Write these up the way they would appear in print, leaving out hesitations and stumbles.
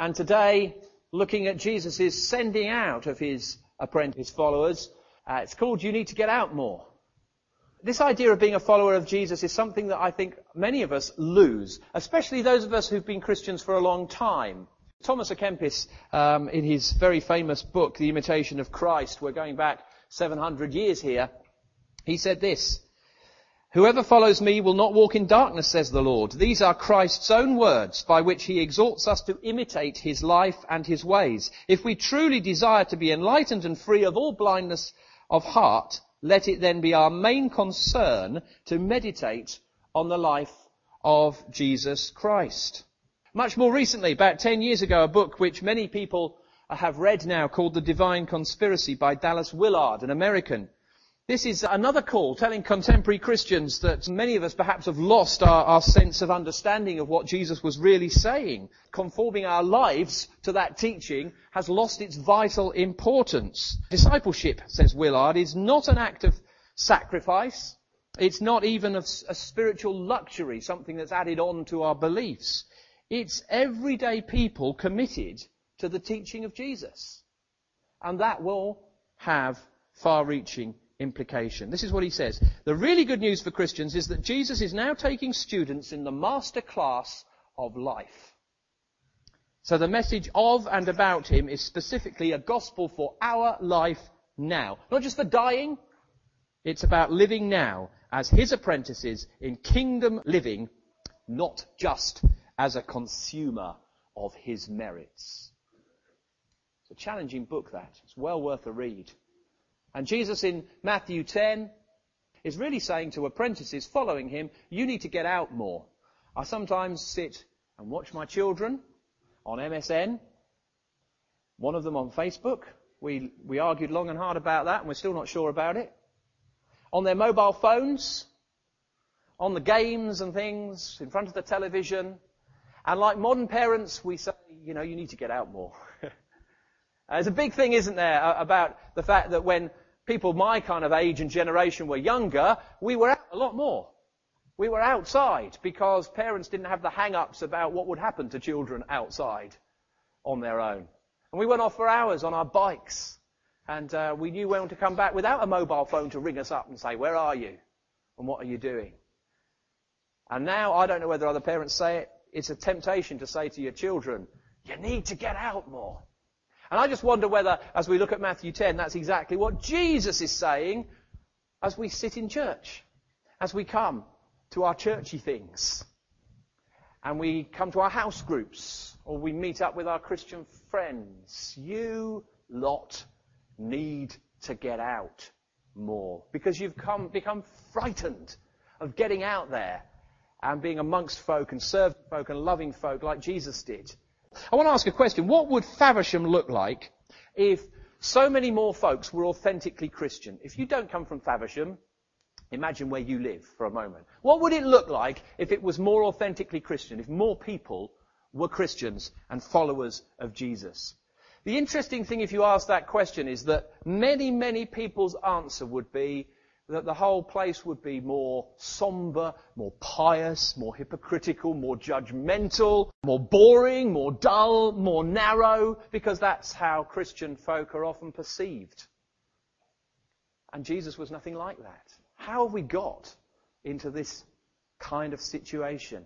And today, looking at Jesus' sending out of his apprentice followers, it's called You Need to Get Out More. This idea of being a follower of Jesus is something that I think many of us lose, especially those of us who've been Christians for a long time. Thomas à Kempis, in his very famous book, The Imitation of Christ, we're going back 700 years here, he said this: "Whoever follows me will not walk in darkness, says the Lord." These are Christ's own words by which he exhorts us to imitate his life and his ways. If we truly desire to be enlightened and free of all blindness of heart, let it then be our main concern to meditate on the life of Jesus Christ. Much more recently, about 10 years ago, a book which many people have read now called The Divine Conspiracy by Dallas Willard, an American. This is another call telling contemporary Christians that many of us perhaps have lost our sense of understanding of what Jesus was really saying. Conforming our lives to that teaching has lost its vital importance. Discipleship, says Willard, is not an act of sacrifice. It's not even a spiritual luxury, something that's added on to our beliefs. It's everyday people committed to the teaching of Jesus. And that will have far-reaching implication. This is what he says: "The really good news for Christians is that Jesus is now taking students in the master class of life. So the message of and about him is specifically a gospel for our life now. Not just for dying, it's about living now as his apprentices in kingdom living, not just as a consumer of his merits." It's a challenging book, that. It's well worth a read. And Jesus in Matthew 10 is really saying to apprentices following him, you need to get out more. I sometimes sit and watch my children on MSN, one of them on Facebook. We argued long and hard about that, and we're still not sure about it. On their mobile phones, on the games and things, in front of the television. And like modern parents, we say, you need to get out more. There's a big thing, isn't there, about the fact that when people my kind of age and generation were younger, we were out a lot more. We were outside because parents didn't have the hang-ups about what would happen to children outside on their own. And we went off for hours on our bikes. And we knew when to come back without a mobile phone to ring us up and say, where are you? And what are you doing? And now, I don't know whether other parents say it, it's a temptation to say to your children, you need to get out more. And I just wonder whether, as we look at Matthew 10, that's exactly what Jesus is saying as we sit in church, as we come to our churchy things, and we come to our house groups, or we meet up with our Christian friends. You lot need to get out more, because you've become frightened of getting out there and being amongst folk and serving folk and loving folk like Jesus did. I want to ask a question. What would Faversham look like if so many more folks were authentically Christian? If you don't come from Faversham, imagine where you live for a moment. What would it look like if it was more authentically Christian, if more people were Christians and followers of Jesus? The interesting thing, if you ask that question, is that many, many people's answer would be that the whole place would be more somber, more pious, more hypocritical, more judgmental, more boring, more dull, more narrow, because that's how Christian folk are often perceived. And Jesus was nothing like that. How have we got into this kind of situation?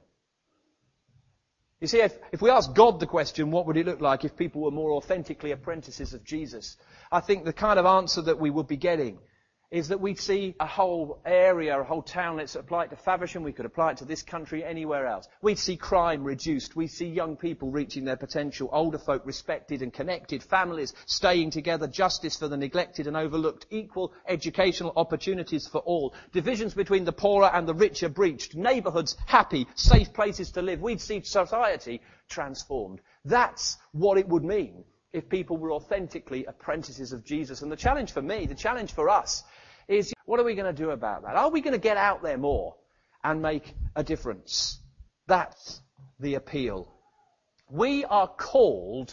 You see, if we ask God the question, what would it look like if people were more authentically apprentices of Jesus? I think the kind of answer that we would be getting is that we'd see a whole area, a whole town. Let's apply it to Faversham. We could apply it to this country, anywhere else. We'd see crime reduced. We'd see young people reaching their potential, older folk respected and connected, families staying together, justice for the neglected and overlooked, equal educational opportunities for all, divisions between the poorer and the richer breached, neighbourhoods happy, safe places to live. We'd see society transformed. That's what it would mean if people were authentically apprentices of Jesus. And the challenge for me, the challenge for us, is what are we going to do about that? Are we going to get out there more and make a difference? That's the appeal. We are called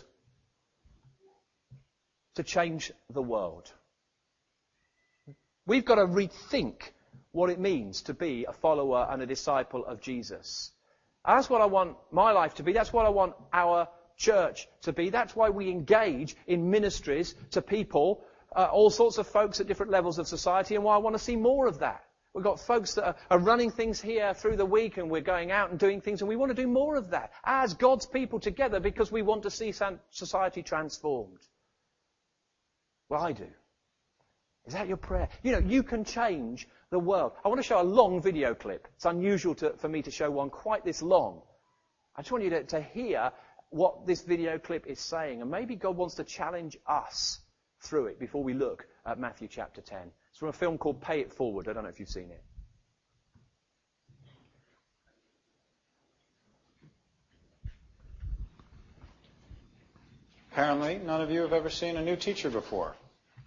to change the world. We've got to rethink what it means to be a follower and a disciple of Jesus. And that's what I want my life to be. That's what I want our church to be. That's why we engage in ministries to people, all sorts of folks at different levels of society, and why I want to see more of that. We've got folks that are running things here through the week, and we're going out and doing things, and we want to do more of that as God's people together because we want to see society transformed. Well, I do. Is that your prayer? You know, you can change the world. I want to show a long video clip. It's unusual for me to show one quite this long. I just want you to hear what this video clip is saying, and maybe God wants to challenge us through it before we look at Matthew chapter 10. It's from a film called Pay It Forward. I don't know if you've seen it. Apparently, none of you have ever seen a new teacher before.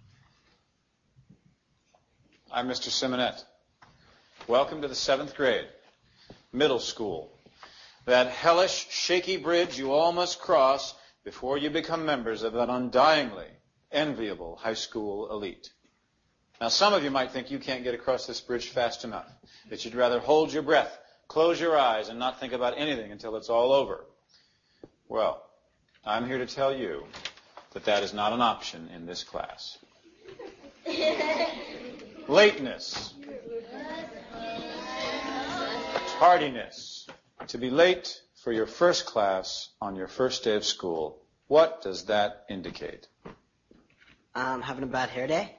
I'm Mr. Simonette. Welcome to the 7th grade, middle school. That hellish, shaky bridge you all must cross before you become members of that undyingly enviable high school elite. Now, some of you might think you can't get across this bridge fast enough, that you'd rather hold your breath, close your eyes, and not think about anything until it's all over. Well, I'm here to tell you that that is not an option in this class. Lateness. Tardiness. To be late for your first class on your first day of school. What does that indicate? Having a bad hair day?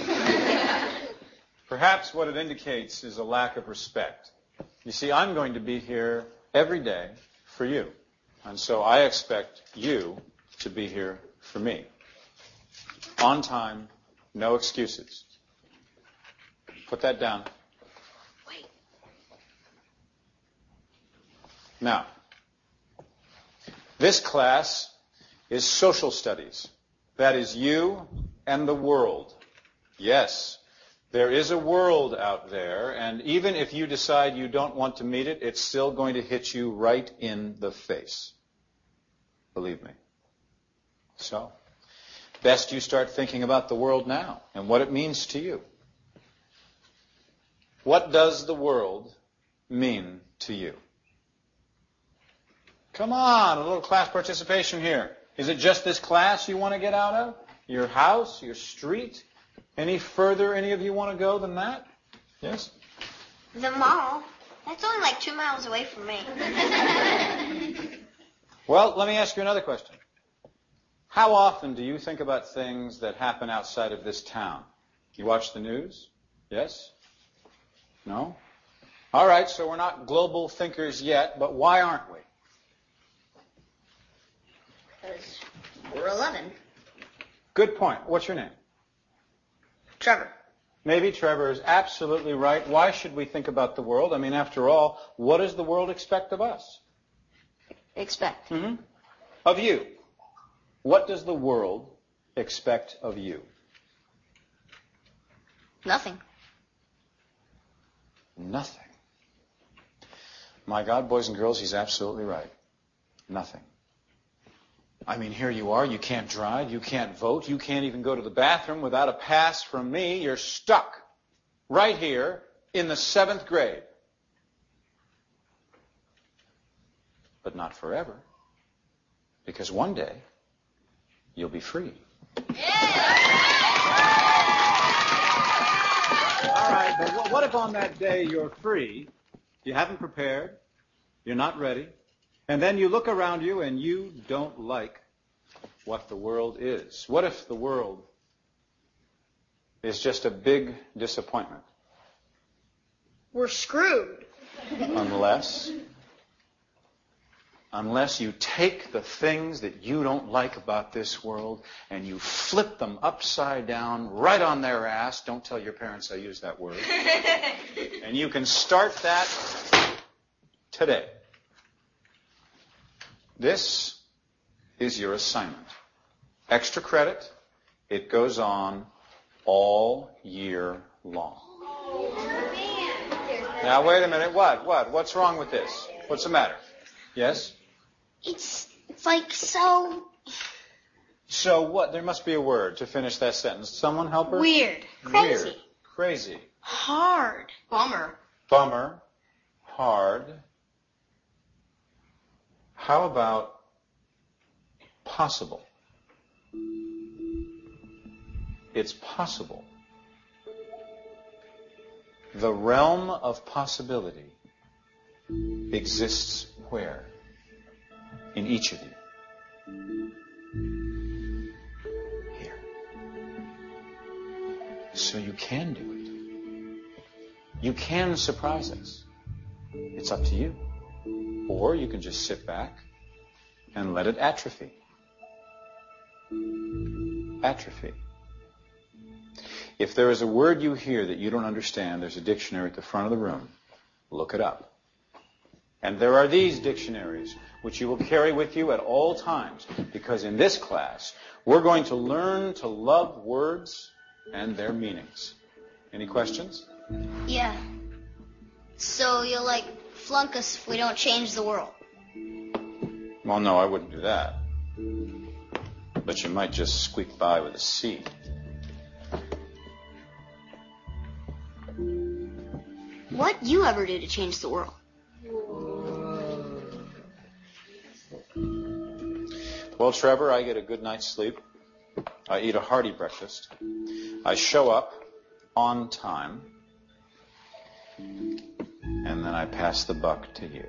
Perhaps what it indicates is a lack of respect. You see, I'm going to be here every day for you. And so I expect you to be here for me. On time, no excuses. Put that down. Wait. Now, this class is social studies. That is you and the world. Yes, there is a world out there, and even if you decide you don't want to meet it, it's still going to hit you right in the face. Believe me. So, best you start thinking about the world now and what it means to you. What does the world mean to you? Come on, a little class participation here. Is it just this class you want to get out of? Your house, your street? Any further any of you want to go than that? Yes? The mall. That's only like 2 miles away from me. Well, let me ask you another question. How often do you think about things that happen outside of this town? You watch the news? Yes? No? All right, so we're not global thinkers yet, but why aren't we? Because we're 11. Good point. What's your name? Trevor. Maybe Trevor is absolutely right. Why should we think about the world? I mean, after all, what does the world expect of us? Expect. Mm-hmm. Of you. What does the world expect of you? Nothing. Nothing. My God, boys and girls, he's absolutely right. Nothing. I mean, here you are. You can't drive. You can't vote. You can't even go to the bathroom without a pass from me. You're stuck right here in the 7th grade. But not forever. Because one day, you'll be free. All right, but what if on that day you're free, you haven't prepared, you're not ready, and then you look around you and you don't like what the world is? What if the world is just a big disappointment? We're screwed. Unless you take the things that you don't like about this world and you flip them upside down right on their ass. Don't tell your parents I use that word. And you can start that today. This is your assignment. Extra credit. It goes on all year long. Now, wait a minute. What? What's wrong with this? What's the matter? Yes? It's like so... So what? There must be a word to finish that sentence. Someone help her? Weird. Crazy. Weird. Crazy. Hard. Bummer. Bummer. Hard. How about possible. It's possible. The realm of possibility exists where? In each of you. Here. So you can do it. You can surprise us. It's up to you. Or you can just sit back and let it atrophy. Atrophy. If there is a word you hear that you don't understand, there's a dictionary at the front of the room. Look it up. And there are these dictionaries, which you will carry with you at all times, because in this class, we're going to learn to love words and their meanings. Any questions? Yeah. So you'll flunk us if we don't change the world. Well, no, I wouldn't do that. But you might just squeak by with a C. What'd you ever do to change the world? Well, Trevor, I get a good night's sleep. I eat a hearty breakfast. I show up on time. And then I pass the buck to you.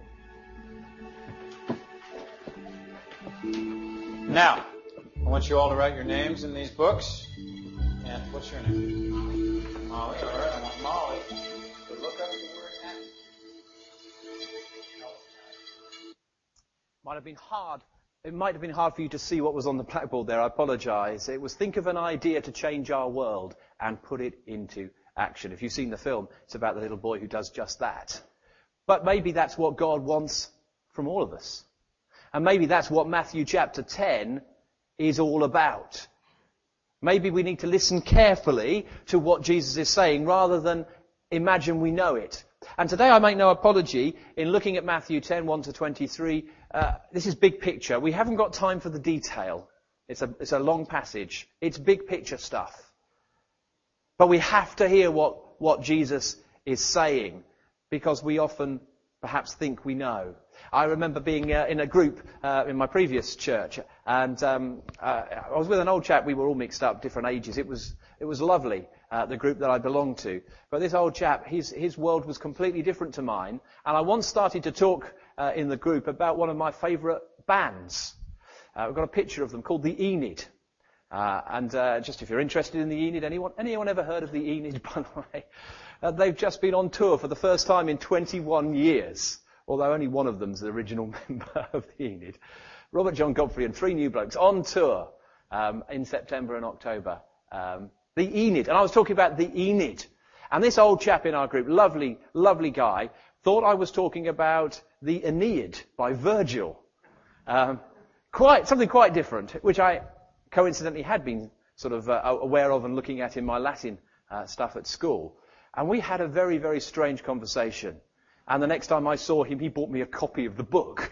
Now, I want you all to write your names in these books. And what's your name? Molly. All right, I want Molly to look up the word act. Might have been hard. It might have been hard for you to see what was on the blackboard there. I apologize. It was think of an idea to change our world and put it into action. If you've seen the film, it's about the little boy who does just that. But maybe that's what God wants from all of us. And maybe that's what Matthew chapter 10 is all about. Maybe we need to listen carefully to what Jesus is saying rather than imagine we know it. And today I make no apology in looking at Matthew 10, 1 to 23. This is big picture. We haven't got time for the detail. It's a long passage. It's big picture stuff. But we have to hear what Jesus is saying because we often perhaps think we know. I remember being in a group in my previous church, and I was with an old chap. We were all mixed up, different ages. It was lovely, the group that I belonged to. But this old chap, his world was completely different to mine. And I once started to talk in the group about one of my favourite bands. We've got a picture of them called the Enid. And just if you're interested in the Enid, anyone ever heard of the Enid, by the way? They've just been on tour for the first time in 21 years, although only one of them's the original member of the Enid. Robert John Godfrey and 3 new blokes on tour in September and October. The Enid. And I was talking about the Enid. And this old chap in our group, lovely, lovely guy, thought I was talking about the Aeneid by Virgil. Something quite different, which I coincidentally had been sort of aware of and looking at in my Latin stuff at school. And we had a very, very strange conversation. And the next time I saw him, he bought me a copy of the book.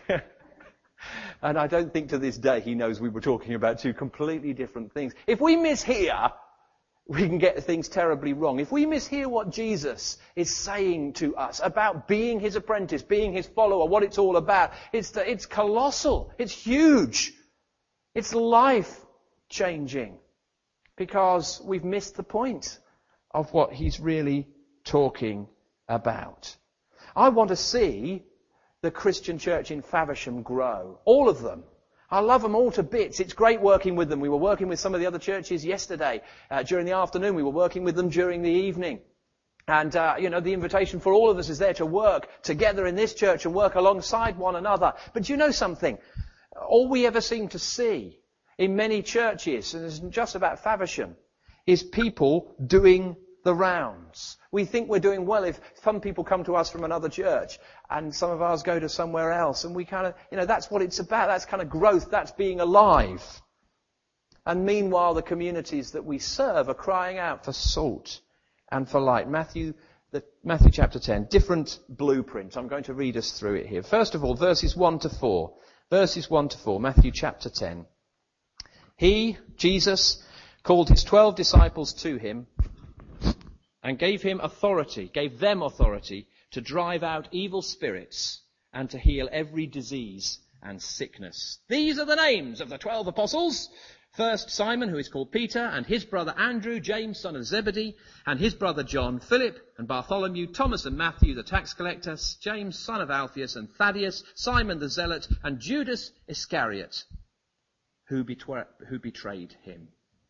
And I don't think to this day he knows we were talking about 2 completely different things. If we mishear, we can get things terribly wrong. If we mishear what Jesus is saying to us about being his apprentice, being his follower, what it's all about, it's colossal. It's huge. It's life-changing. Because we've missed the point of what he's really talking about. I want to see the Christian church in Faversham grow. All of them. I love them all to bits. It's great working with them. We were working with some of the other churches yesterday during the afternoon. We were working with them during the evening. And, the invitation for all of us is there to work together in this church and work alongside one another. But you know something? All we ever seem to see in many churches, and it's just about Faversham, is people doing the rounds. We think we're doing well if some people come to us from another church and some of ours go to somewhere else. And we kind of, that's what it's about. That's kind of growth. That's being alive. And meanwhile, the communities that we serve are crying out for salt and for light. Matthew chapter 10, different blueprint. I'm going to read us through it here. First of all, verses 1 to 4. Verses 1 to 4, Matthew chapter 10. He, Jesus, called his 12 disciples to him and gave them authority to drive out evil spirits and to heal every disease and sickness. These are the names of the 12 apostles. First, Simon, who is called Peter, and his brother Andrew, James, son of Zebedee, and his brother John, Philip, and Bartholomew, Thomas and Matthew, the tax collector, James, son of Alphaeus, and Thaddeus, Simon the zealot, and Judas Iscariot, who betrayed him.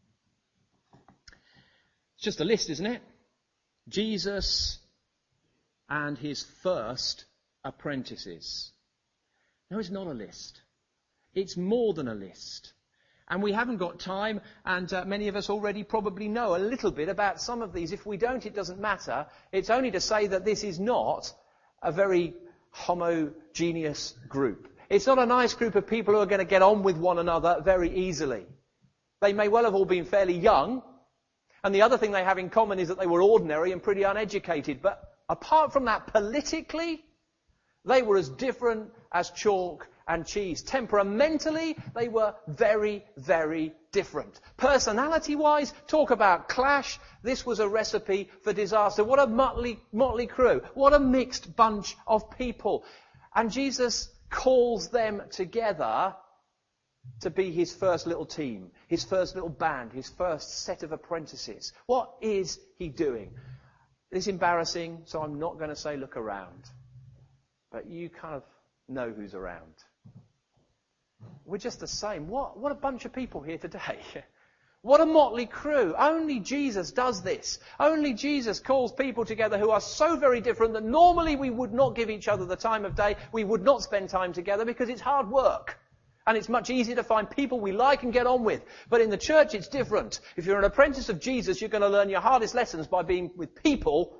It's just a list, isn't it? Jesus and his first apprentices. No, it's not a list. It's more than a list. And we haven't got time, and many of us already probably know a little bit about some of these. If we don't, it doesn't matter. It's only to say that this is not a very homogeneous group. It's not a nice group of people who are going to get on with one another very easily. They may well have all been fairly young, and the other thing they have in common is that they were ordinary and pretty uneducated. But apart from that, politically, they were as different as chalk and cheese. Temperamentally, they were very, very different. Personality-wise, talk about clash. This was a recipe for disaster. What a motley crew. What a mixed bunch of people. And Jesus calls them together to be his first little team, his first little band, his first set of apprentices. What is he doing? It's embarrassing, so I'm not going to say look around. But you kind of know who's around. We're just the same. What a bunch of people here today. What a motley crew. Only Jesus does this. Only Jesus calls people together who are so very different that normally we would not give each other the time of day. We would not spend time together because it's hard work. And it's much easier to find people we like and get on with. But in the church, it's different. If you're an apprentice of Jesus, you're going to learn your hardest lessons by being with people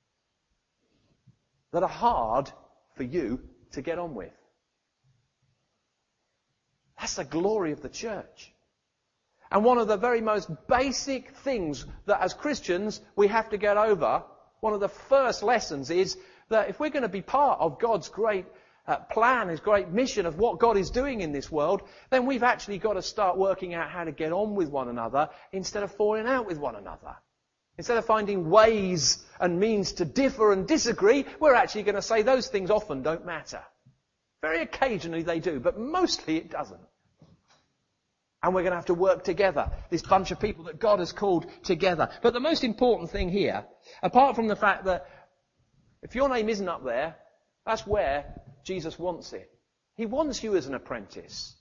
that are hard for you to get on with. That's the glory of the church. And one of the very most basic things that as Christians we have to get over, one of the first lessons is that if we're going to be part of God's great plan, his great mission of what God is doing in this world, then we've actually got to start working out how to get on with one another instead of falling out with one another. Instead of finding ways and means to differ and disagree, we're actually going to say those things often don't matter. Very occasionally they do, but mostly it doesn't. And we're going to have to work together, this bunch of people that God has called together. But the most important thing here, apart from the fact that if your name isn't up there, that's where Jesus wants it. He wants you as an apprentice.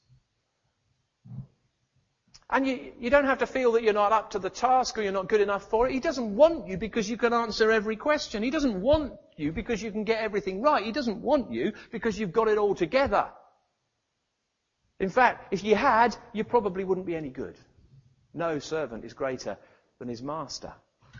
And you don't have to feel that you're not up to the task or you're not good enough for it. He doesn't want you because you can answer every question. He doesn't want you because you can get everything right. He doesn't want you because you've got it all together. In fact, if you had, you probably wouldn't be any good. No servant is greater than his master.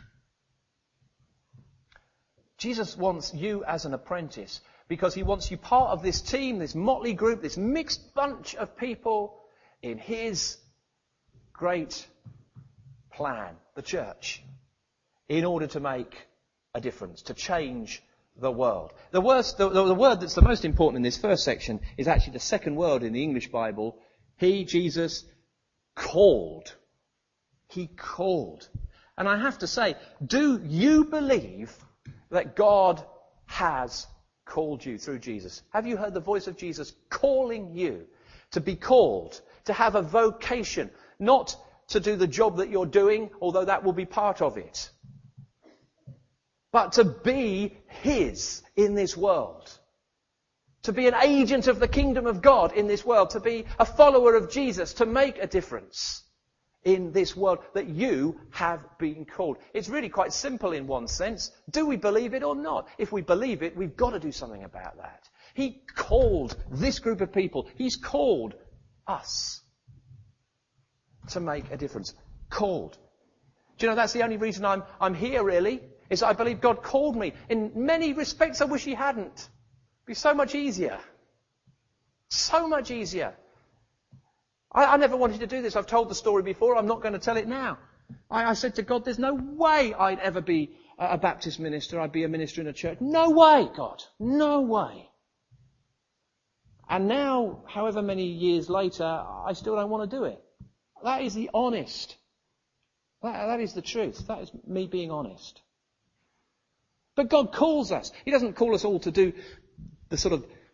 Jesus wants you as an apprentice because he wants you part of this team, this motley group, this mixed bunch of people in his great plan, the church, in order to make a difference, to change the world. The word that's the most important in this first section is actually the second word in the English Bible. He, Jesus, called. He called. And I have to say, do you believe that God has called you through Jesus? Have you heard the voice of Jesus calling you to be called, to have a vocation, not to do the job that you're doing, although that will be part of it, but to be his in this world, to be an agent of the kingdom of God in this world, to be a follower of Jesus, to make a difference in this world, that you have been called. It's really quite simple in one sense. Do we believe it or not? If we believe it, we've got to do something about that. He called this group of people. He's called us to make a difference. Called. Do you know, that's the only reason I'm here, really, is I believe God called me. In many respects, I wish he hadn't. It'd be so much easier. So much easier. I never wanted to do this. I've told the story before. I'm not going to tell it now. I said to God, there's no way I'd ever be a Baptist minister. I'd be a minister in a church. No way, God. No way. And now, however many years later, I still don't want to do it. That is the honest. That is the truth. That is me being honest. But God calls us. He doesn't call us all to do the sort of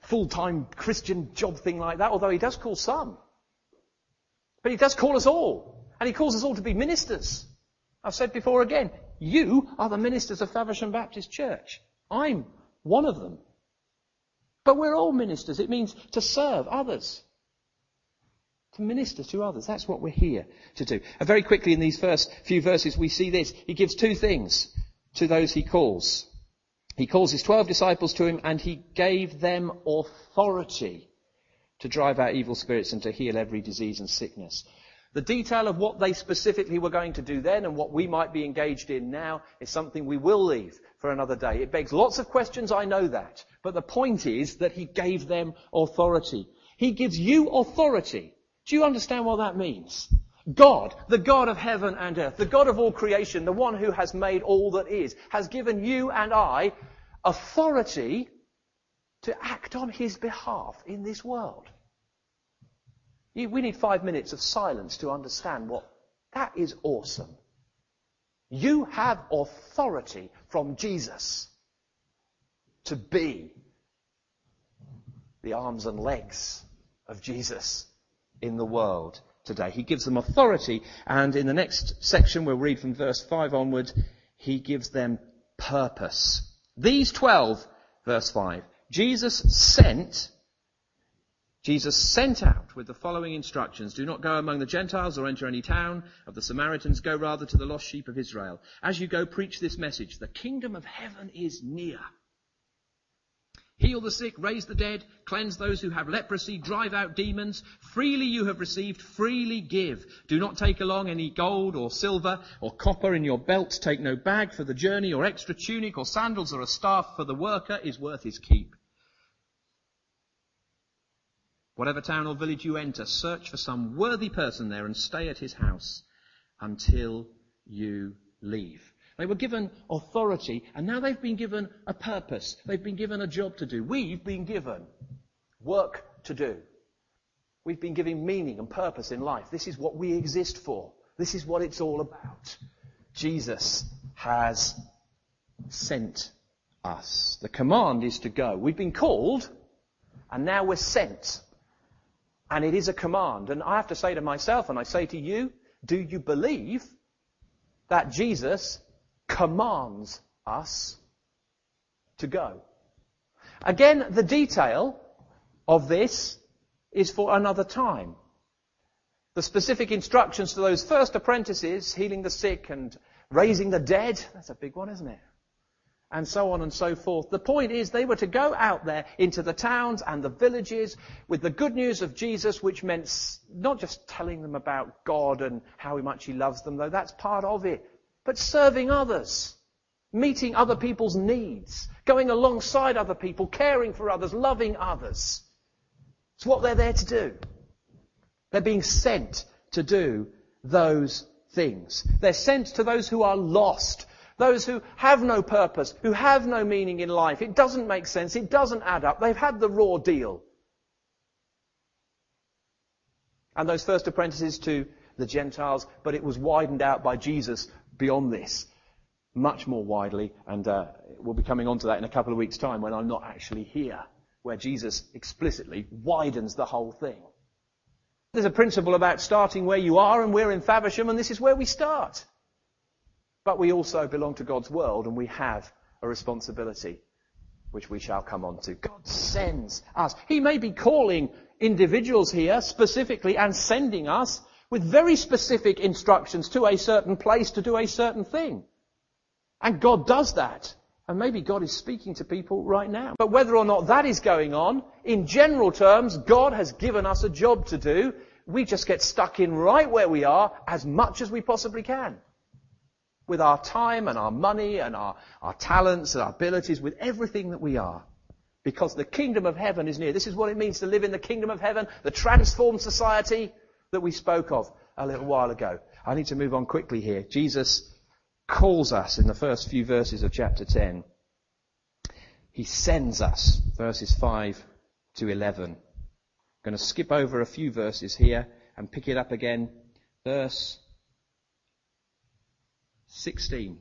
full-time Christian job thing like that, although he does call some. But he does call us all. And he calls us all to be ministers. I've said before again, you are the ministers of Faversham Baptist Church. I'm one of them. But we're all ministers. It means to serve others. To minister to others. That's what we're here to do. And very quickly in these first few verses we see this. He gives two things to those he calls. He calls his 12 disciples to him and he gave them authority to drive out evil spirits and to heal every disease and sickness. The detail of what they specifically were going to do then and what we might be engaged in now is something we will leave for another day. It begs lots of questions, I know that. But the point is that he gave them authority. He gives you authority. Do you understand what that means? God, the God of heaven and earth, the God of all creation, the one who has made all that is, has given you and I authority to act on his behalf in this world. We need 5 minutes of silence to understand what that is. Awesome. You have authority from Jesus to be the arms and legs of Jesus in the world today. He gives them authority, and in the next section we'll read from verse 5 onward, he gives them purpose. These 12, verse 5, Jesus sent out with the following instructions. Do not go among the Gentiles or enter any town of the Samaritans. Go rather to the lost sheep of Israel. As you go, preach this message. The kingdom of heaven is near. Heal the sick, raise the dead, cleanse those who have leprosy, drive out demons. Freely you have received, freely give. Do not take along any gold or silver or copper in your belt. Take no bag for the journey or extra tunic or sandals or a staff, for the worker is worth his keep. Whatever town or village you enter, search for some worthy person there and stay at his house until you leave. They were given authority, and now they've been given a purpose. They've been given a job to do. We've been given work to do. We've been given meaning and purpose in life. This is what we exist for. This is what it's all about. Jesus has sent us. The command is to go. We've been called, and now we're sent. And it is a command. And I have to say to myself, and I say to you, do you believe that Jesus commands us to go? Again, the detail of this is for another time. The specific instructions to those first apprentices, healing the sick and raising the dead, that's a big one, isn't it? And so on and so forth. The point is they were to go out there into the towns and the villages with the good news of Jesus, which meant not just telling them about God and how much he loves them, though that's part of it, but serving others, meeting other people's needs, going alongside other people, caring for others, loving others. It's what they're there to do. They're being sent to do those things. They're sent to those who are lost, those who have no purpose, who have no meaning in life. It doesn't make sense. It doesn't add up. They've had the raw deal. And those first apprentices to the Gentiles, but it was widened out by Jesus beyond this, much more widely, and we'll be coming on to that in a couple of weeks' time when I'm not actually here, where Jesus explicitly widens the whole thing. There's a principle about starting where you are, and we're in Faversham, and this is where we start. But we also belong to God's world, and we have a responsibility, which we shall come on to. God sends us. He may be calling individuals here specifically and sending us with very specific instructions to a certain place to do a certain thing. And God does that. And maybe God is speaking to people right now. But whether or not that is going on, in general terms, God has given us a job to do. We just get stuck in right where we are as much as we possibly can. With our time and our money and our talents and our abilities, with everything that we are. Because the kingdom of heaven is near. This is what it means to live in the kingdom of heaven, the transformed society that we spoke of a little while ago. I need to move on quickly here. Jesus calls us in the first few verses of chapter 10. He sends us, verses 5 to 11. I'm going to skip over a few verses here and pick it up again. Verse 16.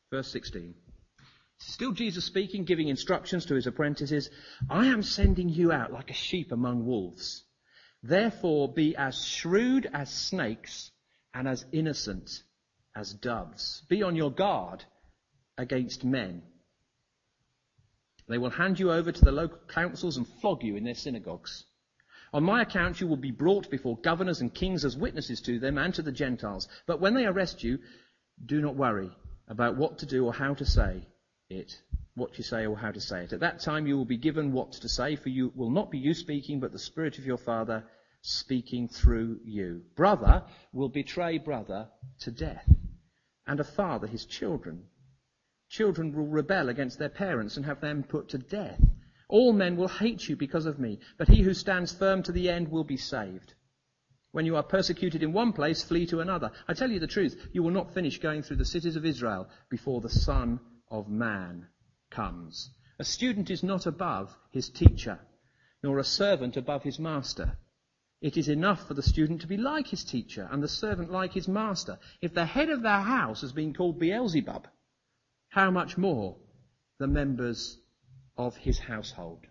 Verse 16. Still Jesus speaking, giving instructions to his apprentices. I am sending you out like a sheep among wolves. Therefore be as shrewd as snakes and as innocent as doves. Be on your guard against men. They will hand you over to the local councils and flog you in their synagogues. On my account you will be brought before governors and kings as witnesses to them and to the Gentiles. But when they arrest you, do not worry about what to do or how to say it. What you say or how to say it. At that time you will be given what to say, for you will not be you speaking, but the Spirit of your Father speaking through you. Brother will betray brother to death, and a father his children. Children will rebel against their parents and have them put to death. All men will hate you because of me, but he who stands firm to the end will be saved. When you are persecuted in one place, flee to another. I tell you the truth, you will not finish going through the cities of Israel before the Son of Man comes. A student is not above his teacher, nor a servant above his master. It is enough for the student to be like his teacher and the servant like his master. If the head of their house has been called Beelzebub, how much more the members of his household?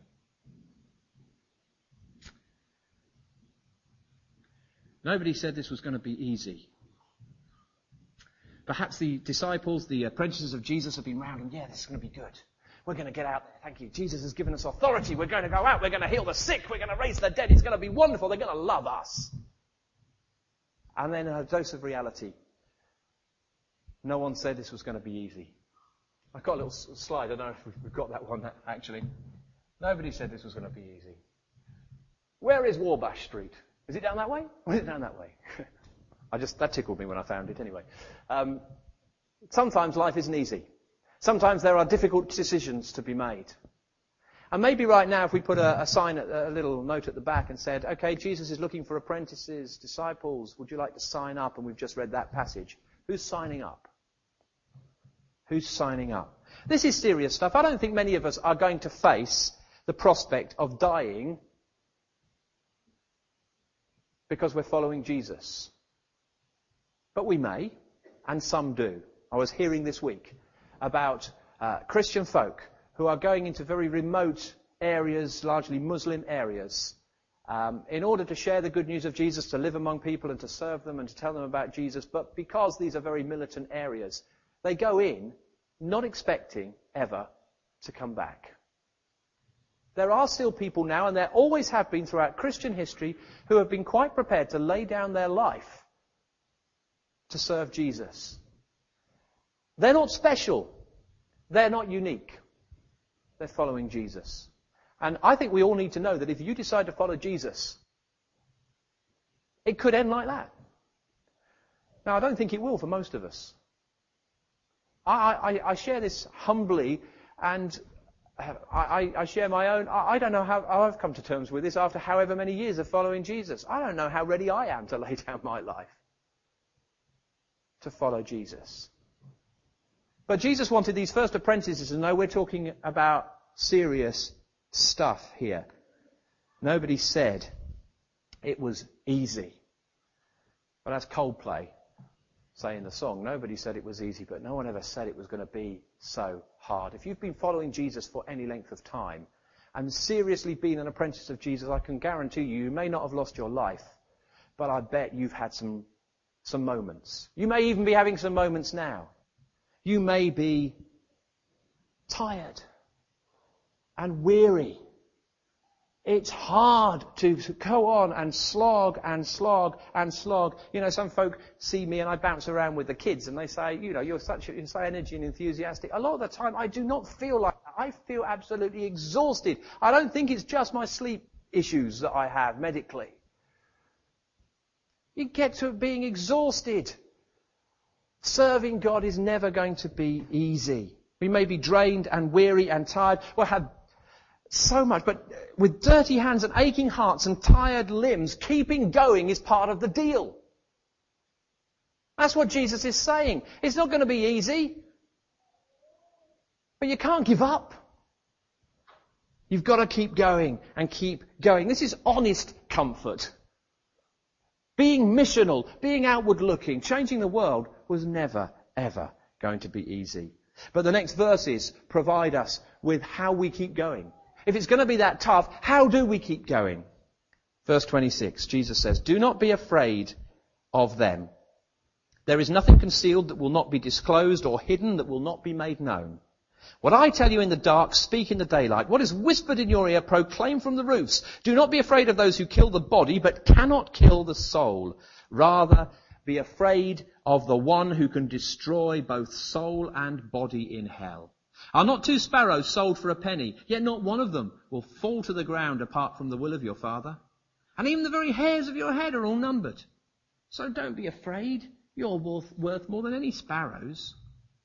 Nobody said this was going to be easy. Perhaps the disciples, the apprentices of Jesus, have been round and, this is going to be good. We're going to get out there. Thank you. Jesus has given us authority. We're going to go out. We're going to heal the sick. We're going to raise the dead. It's going to be wonderful. They're going to love us. And then a dose of reality. No one said this was going to be easy. I've got a little slide. I don't know if we've got that one, actually. Nobody said this was going to be easy. Where is Warbash Street? Is it down that way? Or is it down that way? That tickled me when I found it anyway. Sometimes life isn't easy. Sometimes there are difficult decisions to be made. And maybe right now if we put a sign, a little note at the back and said, okay, Jesus is looking for apprentices, disciples, would you like to sign up? And we've just read that passage. Who's signing up? Who's signing up? This is serious stuff. I don't think many of us are going to face the prospect of dying because we're following Jesus. But we may, and some do. I was hearing this week about Christian folk who are going into very remote areas, largely Muslim areas, in order to share the good news of Jesus, to live among people and to serve them and to tell them about Jesus. But because these are very militant areas, they go in not expecting ever to come back. There are still people now, and there always have been throughout Christian history, who have been quite prepared to lay down their life to serve Jesus. They're not special. They're not unique. They're following Jesus. And I think we all need to know that if you decide to follow Jesus, it could end like that. Now, I don't think it will for most of us. I share this humbly, and I share my own. I don't know how I've come to terms with this after however many years of following Jesus. I don't know how ready I am to lay down my life to follow Jesus. But Jesus wanted these first apprentices to know we're talking about serious stuff here. Nobody said it was easy. But that's Coldplay saying the song. Nobody said it was easy, but no one ever said it was going to be so hard. If you've been following Jesus for any length of time and seriously been an apprentice of Jesus, I can guarantee you may not have lost your life, but I bet you've had some moments. You may even be having some moments now. You may be tired and weary. It's hard to go on and slog and slog and slog. You know, some folk see me and I bounce around with the kids and they say, you're so energy and enthusiastic. A lot of the time I do not feel like that. I feel absolutely exhausted. I don't think it's just my sleep issues that I have medically. You get to being exhausted. Serving God is never going to be easy. We may be drained and weary and tired. We'll have so much, but with dirty hands and aching hearts and tired limbs, keeping going is part of the deal. That's what Jesus is saying. It's not going to be easy, but you can't give up. You've got to keep going and keep going. This is honest comfort. Being missional, being outward looking, changing the world was never, ever going to be easy. But the next verses provide us with how we keep going. If it's going to be that tough, how do we keep going? Verse 26, Jesus says, "Do not be afraid of them. There is nothing concealed that will not be disclosed, or hidden that will not be made known. What I tell you in the dark, speak in the daylight. What is whispered in your ear, proclaim from the roofs. Do not be afraid of those who kill the body, but cannot kill the soul. Rather, be afraid of the one who can destroy both soul and body in hell. Are not 2 sparrows sold for a penny? Yet not one of them will fall to the ground apart from the will of your Father. And even the very hairs of your head are all numbered. So don't be afraid. You're worth more than any sparrows."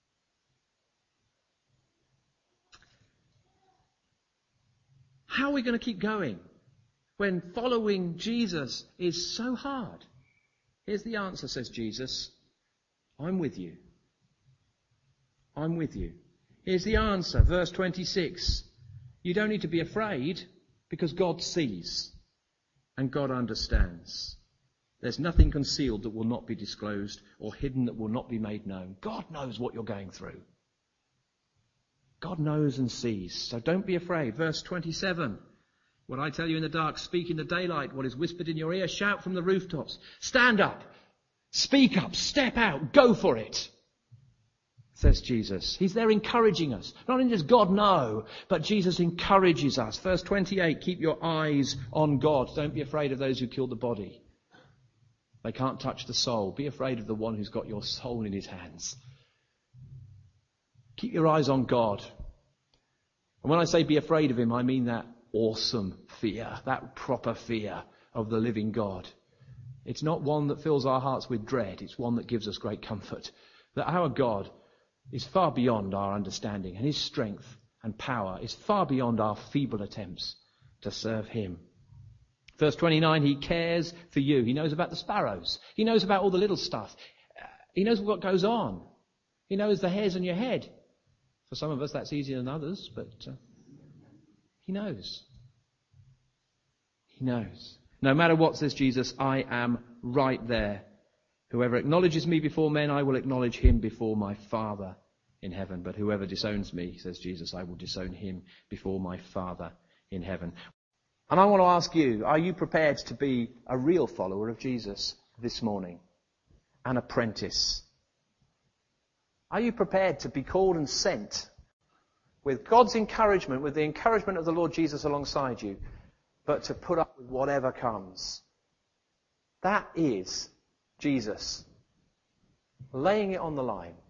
How are we going to keep going when following Jesus is so hard? Here's the answer, says Jesus. I'm with you. I'm with you. Here's the answer, verse 26. You don't need to be afraid because God sees and God understands. There's nothing concealed that will not be disclosed or hidden that will not be made known. God knows what you're going through. God knows and sees. So don't be afraid. Verse 27. What I tell you in the dark, speak in the daylight. What is whispered in your ear, shout from the rooftops. Stand up. Speak up. Step out. Go for it, says Jesus. He's there encouraging us. Not only does God know, but Jesus encourages us. Verse 28. Keep your eyes on God. Don't be afraid of those who kill the body. They can't touch the soul. Be afraid of the one who's got your soul in his hands. Keep your eyes on God. And when I say be afraid of him, I mean that awesome fear, that proper fear of the living God. It's not one that fills our hearts with dread. It's one that gives us great comfort. That our God is far beyond our understanding, and his strength and power is far beyond our feeble attempts to serve him. Verse 29, he cares for you. He knows about the sparrows. He knows about all the little stuff. He knows what goes on. He knows the hairs on your head. For some of us, that's easier than others, but he knows. He knows. No matter what, says Jesus, I am right there. Whoever acknowledges me before men, I will acknowledge him before my Father in heaven. But whoever disowns me, says Jesus, I will disown him before my Father in heaven. And I want to ask you, are you prepared to be a real follower of Jesus this morning? An apprentice? Are you prepared to be called and sent with God's encouragement, with the encouragement of the Lord Jesus alongside you, but to put up with whatever comes? That is Jesus laying it on the line.